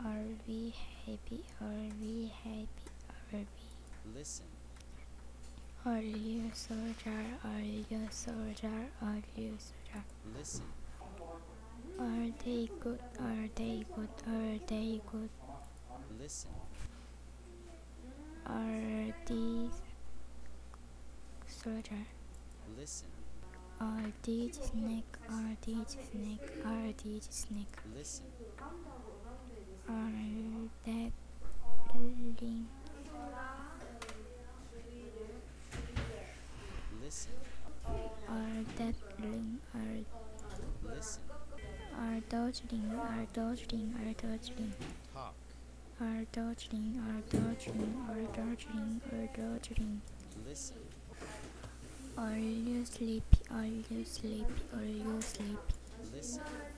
Are we happy? Are we happy? Are we? Listen. Are you soldier? Are you soldier? Are you soldier? Listen. Are they good? Are they good? Are they good? Listen. Are these soldier? Listen. Are these snake? Are these snake? Are these snake? Listen. Are that ling? Listen. Are that ling? Listen. Are those ling? Are those ling? Are those ling? Talk. Are those ling? Are those ling? Are those ling? Are those ling? Listen. Are you sleepy? Are you sleepy? Are you sleepy? Listen.